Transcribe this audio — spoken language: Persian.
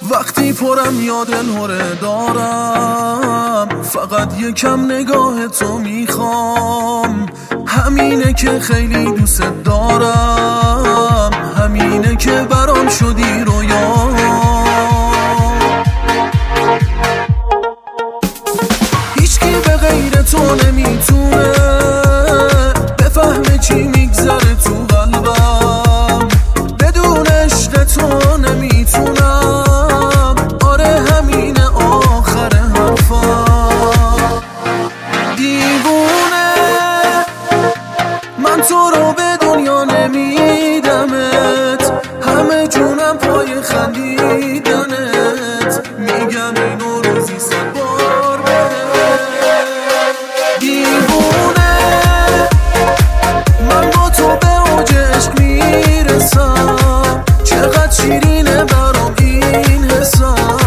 وقتی پرم یا دلهره دارم، فقط یکم نگاه تو میخوام. همینه که خیلی دوست دارم، همینه که برام شدی رویا. هیچکی به غیر تو نمیتونه بفهمه چی میگذره تو قلبم. بدون عشق تو نمیتونم، آره همینه آخر حرفم. دیوونه من تو رو به دنیا نمیدمت، همه جونم پای خندیدنت. میگم اینو روزی 100 بار بهت. دیوونه من با تو به اوج عشق میرسم، چقدر شیرینه برام این حساب.